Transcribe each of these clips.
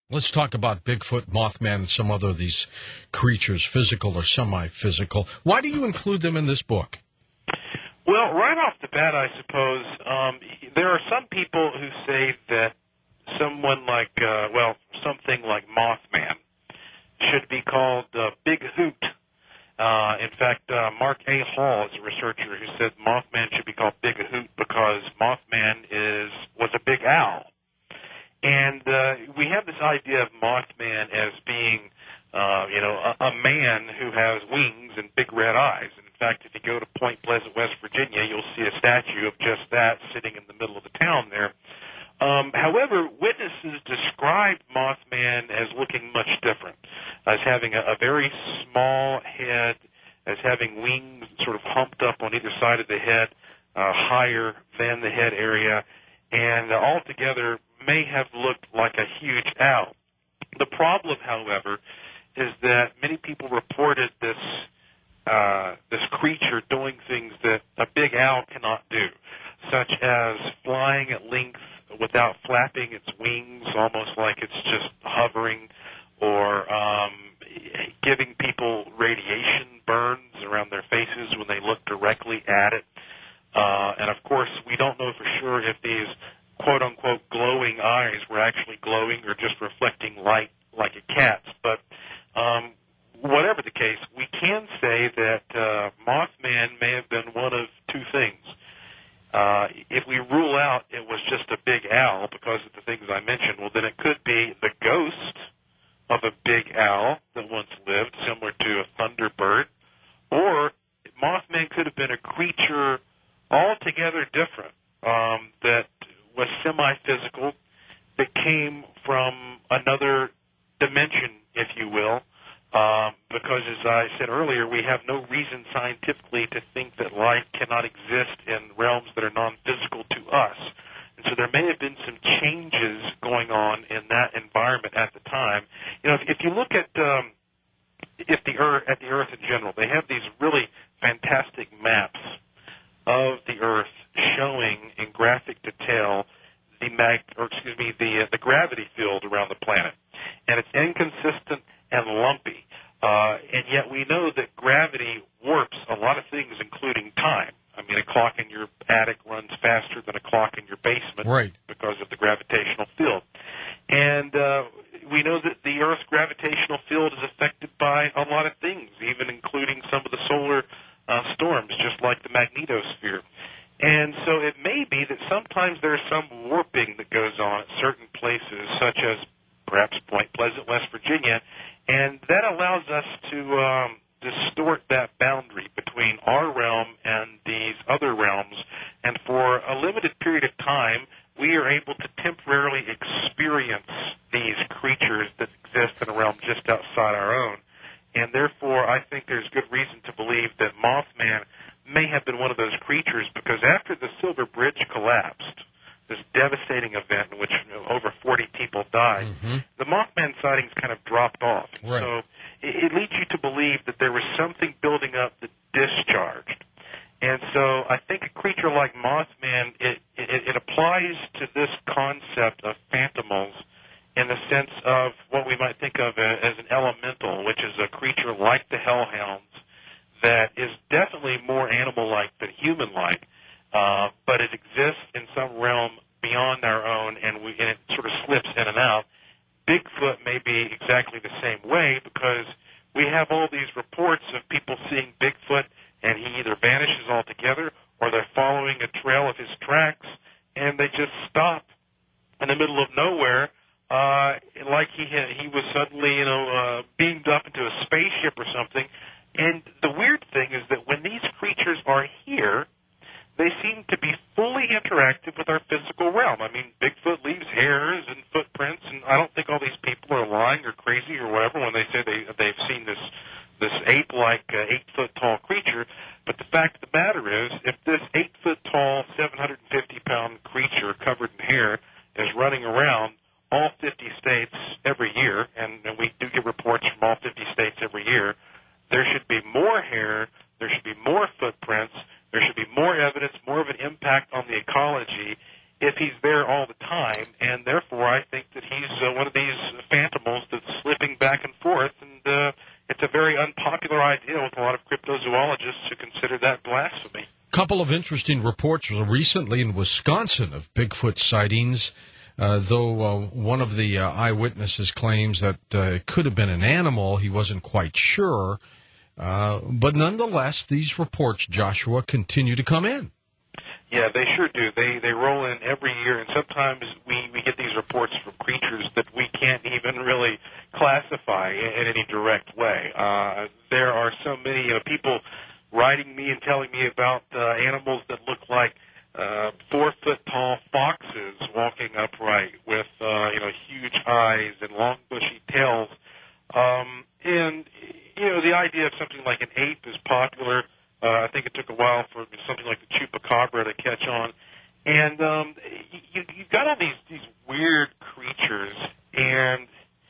Let's talk about Bigfoot, Mothman, and some other of these creatures, physical or semi-physical. Why do you include them in this book? Well, right off the bat, I suppose, there are some people who say that someone like, something like Mothman should be called Big Hoot. In fact, Mark A. Hall is a researcher who said Mothman should be called Big Hoot because Mothman was a big owl. And we have this idea of Mothman as being, a man who has wings and big red eyes. And in fact, if you go to Point Pleasant, West Virginia, you'll see a statue of just that sitting in the middle of the town there. However, witnesses describe Mothman as looking much different, as having a very small head, as having wings sort of humped up on either side of the head, higher than the head area, and altogether may have looked like a huge owl. The problem, however, is that many people reported this creature doing things that a big owl cannot do, such as flying at length without flapping its wings, almost like it's just hovering, or giving people radiation burns around their faces when they look directly at it. And of course, we don't know for sure if these quote-unquote glowing eyes were actually glowing or just reflecting light like a cat's. But whatever the case, we can say that Mothman may have been one of two things. If we rule out it was just a big owl because of the things I mentioned, well, then it could be the ghost of a big owl that once lived, similar to a thunderbird, or Mothman could have been a creature altogether different that was semi-physical, that came from another dimension, if you will, because, as I said earlier, we have no reason scientifically to think that life cannot exist in realms that are non-physical to us. And so there may have been some changes going on in that environment at the time. You know, if you look at the Earth in general, they have these really fantastic maps of the Earth showing in graphic detail the gravity field around the planet, and it's inconsistent and lumpy. And yet we know that gravity warps a lot of things, including time. I mean, a clock in your attic runs faster than a clock in your basement, right, because of the gravitational field. And we know that the Earth's gravitational field is affected by a lot of things, even including some of the solar storms, just like the magnetosphere. And so it may be that sometimes there's some warping that goes on at certain places, such as perhaps Point Pleasant, West Virginia, and that allows us to distort that boundary between our realm and these other realms. And for a limited period of time, we are able to temporarily experience these creatures that exist in a realm just outside our own. And therefore, I think there's good reason to believe that Mothman may have been one of those creatures, because after the Silver Bridge collapsed, this devastating event in which over 40 people died, the Mothman sightings kind of dropped off. Right. So it leads you to believe that there was something building up that discharged. And so I think a creature like Mothman, it applies to this concept of phantomals in the sense of what we might think of as an elemental, which is a creature like the hellhounds that is definitely more animal-like than human-like, but it exists in some realm beyond our own, and it sort of slips in and out. Bigfoot may be exactly the same way, because we have all these reports of people seeing Bigfoot, and he either vanishes altogether, or they're following a trail of his tracks, and they just stop in the middle of nowhere, like he was suddenly, beamed up into a spaceship or something. And the weird thing is that when these creatures are here, they seem to be fully interactive with our physical realm. I mean, Bigfoot leaves hairs and footprints, and I don't think all these people are lying or crazy or whatever when they say they've seen this ape-like, 8-foot-tall creature. But the fact of the matter is, if this 8-foot-tall, 750-pound creature covered in hair is running around all 50 states every year, and we do get reports from all 50 states every year, there should be more hair, there should be more footprints, there should be more evidence, more of an impact on the ecology if he's there all the time, and therefore I think that he's one of these back and forth, and it's a very unpopular idea with a lot of cryptozoologists who consider that blasphemy. Couple of interesting reports recently in Wisconsin of Bigfoot sightings, though one of the eyewitnesses claims that it could have been an animal. He wasn't quite sure. But nonetheless, these reports, Joshua, continue to come in. Yeah, they sure do. They roll in every year, and sometimes we get these reports from creatures that we can't even really classify in any direct way. There are so many people writing me and telling me about animals that look like 4-foot-tall foxes walking upright with huge eyes and long bushy tails. And the idea of something like an ape is popular. I think it took a while for something like the chupacabra to catch on. And you've got all these weird creatures, and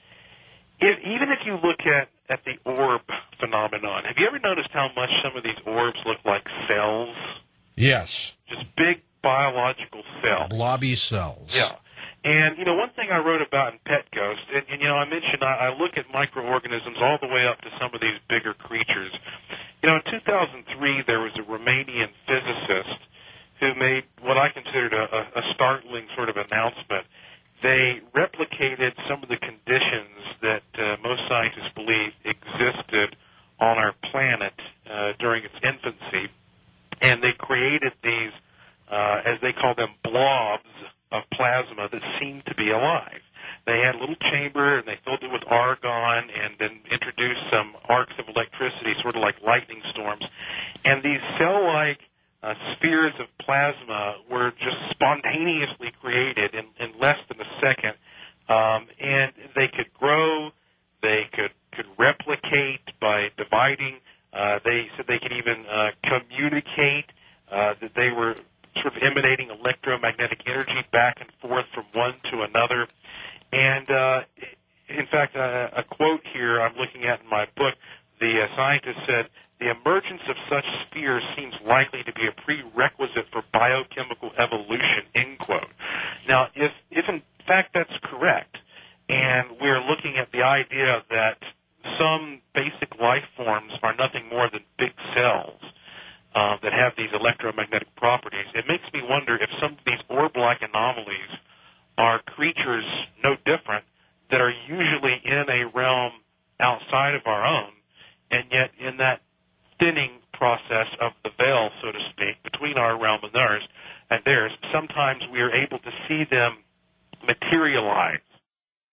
even if you look at the orb phenomenon, have you ever noticed how much some of these orbs look like cells? Yes. Just big biological cells. Blobby cells. Yeah. And, one thing I wrote about in Pet Ghost, and I mentioned I look at microorganisms all the way up to some of these bigger creatures. In 2003, there was a Romanian physicist who made what I considered a startling sort of announcement. They replicated some of the conditions that most scientists believe existed on our planet during its infancy, and they created these, as they call them, blobs of plasma that seemed to be alive. They had a little chamber, and they filled it with argon and then introduced some arcs of electricity, sort of like lightning storms. And these cell-like spheres of plasma were just spontaneously created in less than a second. And they could grow, they could replicate by dividing. They said they could even communicate, that they were sort of emanating electromagnetic energy back and forth from one to another. And, in fact, a quote here I'm looking at in my book, the scientist said, "The emergence of such spheres seems likely to be a prerequisite for biochemical evolution," end quote. Now, if in fact that's correct, and we're looking at the idea that some basic life forms are nothing more than big cells that have these electromagnetic properties, it makes me wonder if some of these orb-like anomalies are creatures no different that are usually in a realm outside of our own, and yet in that thinning process of the veil, so to speak, between our realm and theirs, sometimes we are able to see them materialize